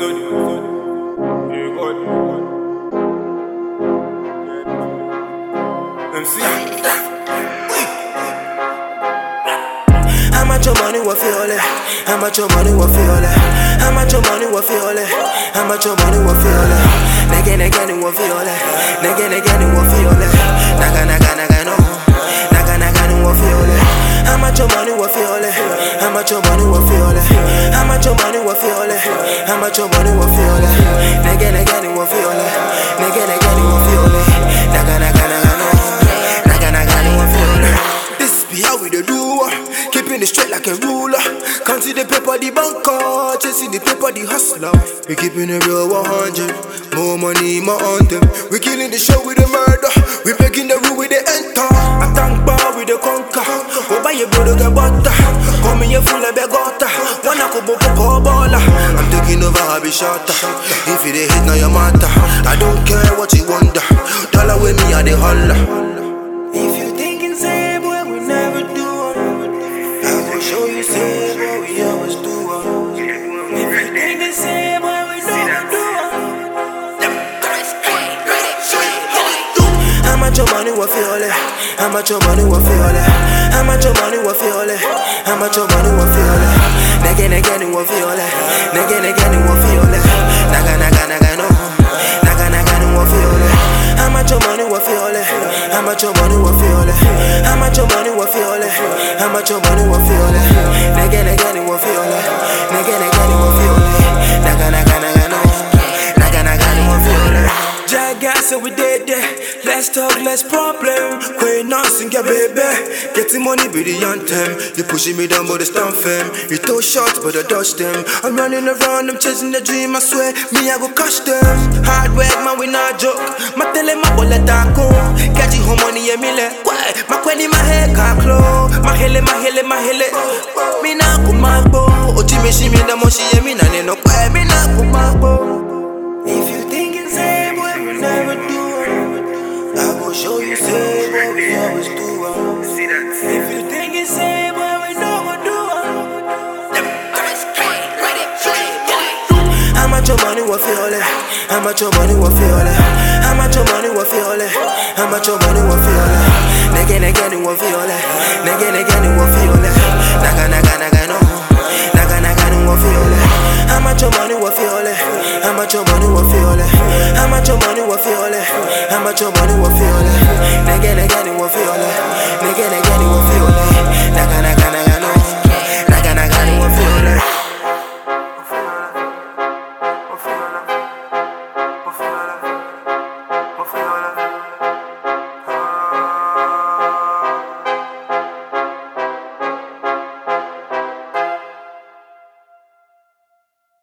How much your money will feel it? How much your money will feel it? How much your money will feel it? How much your money will feel it? Nigga will feel it. Nigga will feel it. Naga no. Naga will feel it. How much your money will feel it? How much your money will feel it? How much your money will feel it? How much your money will feel it? Nigga will feel it. Nigga will feel it. Naga no. Naga will feel it. This be how we do. Keeping it straight like a ruler. Counting the paper, the banker. Chasing the paper, the hustler. We keeping it real 100. More money, more on them. We killing the show with the murder. We making the rule with the enter. I thank bar with the conquer. Go buy your brother get butter. Come here full of begota. Wanna go baller. I'm taking over, I'll be shorter. If you hit, now your matter. I don't care what you wonder. Dollar with me, I they holler. If you thinking same way, we never do. Show you say what we always do. If you think the same way we never do. How much your money will feel it? How much your money will feel it? How much your money will feel it? How much your money will feel it? Nigga will feel it. Nigga will feel it. Naga no. Naga will feel it. How much your money will feel it? How much your money will feel it? How much your money will feel it? How much your money will feel it? Nigga will feel it. Nigga will feel it. Naga no. Naga will feel it. Jaga, so we did that. Let's talk, less problem. Queen nothing, yeah, baby. Getting money be the anthem. You pushing me down, but it's stand firm. You throw shots, but I dodge them. I'm running around, I'm chasing the dream. I swear, me I go catch them. Hard work, man, we not joke. My tele, my bullet, I go. Catch you home money, yeah, me le. My queen in my head, can't close. My hele. Me na kumabo. Oti me shi me na moshi, yeah, me na no kwa. Me na kumabo. If you think it's same way, we never do. I go show you same way we always do. If you think it's same way, we never do. How much your money will feel it? How much your money will feel it? How much your money will feel it? How much your money will feel it? Nigga will feel it. Nigga will feel it. Naga